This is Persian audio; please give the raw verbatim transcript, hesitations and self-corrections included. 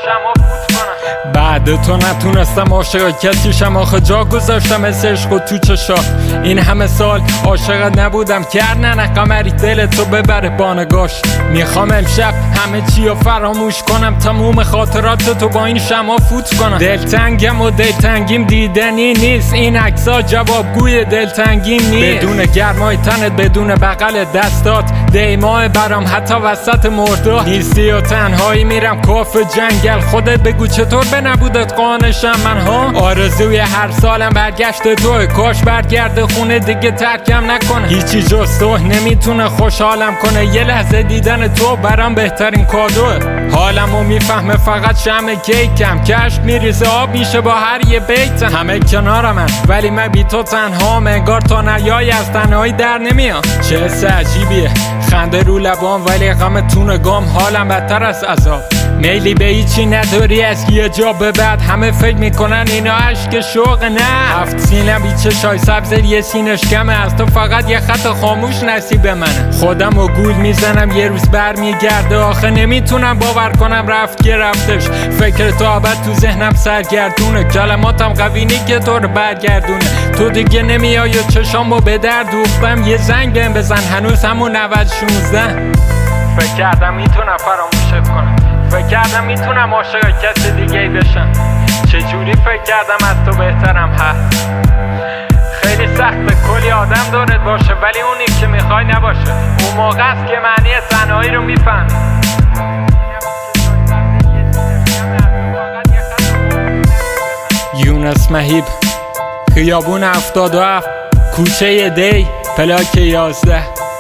شما فوت کنم. بعد تو نتونستم عاشق کسی شم، آخه جا گذاشتم مثل عشق و تو چشات. این همه سال عاشقت نبودم، کرد نه قمری دل تو ببره بانگاش. میخوام امشب همه چی رو فراموش کنم، تموم خاطرات تو با این شما فوت کنم. دلتنگم و دلتنگیم دیدنی نیست، این عکس‌ها جوابگوی دلتنگیم نیست. بدون گرمای تنت، بدون بغل دستات، دیماه برام حتی وسط مرداد نیستی و تنهایی میرم کاف جنگل. خودت بگو چطور به نبودت قانشم من ها. آرزوی هر سالم برگشت توه، کاش برگرده خونه دیگه ترکم نکنه. هیچی جز تو نمیتونه خوشحالم کنه، یه لحظه دیدن تو برام بهترین کادوه. حالمو میفهمه فقط شمع کیکم، کشک میریزه آب میشه با هر یه بیتم. همه کنارمن ولی من بی تو تنهام، انگار تا نیای از تنهایی در نمیام. چه حس عجیبیه، خنده رو لبام ولی غم تو نگام، حالم بدتر از عذاب. میلی به هیچی نداری از یه جا به بعد، همه فکر میکنن اینا عشق شوق. نه هفت سینه بی چشای سبز، یه سینش کمه، از تو فقط یه خط خاموش نصیب منه. خودم و گول میزنم یه روز بر میگرده، آخه نمیتونم باور کنم رفت که رفتش. فکر تو ابد تو ذهنم سرگردونه، کلماتم قوی نی که تو رو برگردونه. تو دیگه نمیای و چشامو به در دوختم، یه زنگ بهم بزن هنوز همون نود شونزده. فکر کردم میتونم فراموشت کنم، فکر کردم میتونم عاشق کسی دیگه ای بشم. چجوری فکر کردم از تو بهترم هست. خیلی سخته کلی آدم دورت باشه، ولی اونی که میخوای نباشه. اون موقع است که معنی تنهایی رو میفهمی. یونس مهیب، خیابون هفتاد و هفت، کوچه دی، پلاک یازده.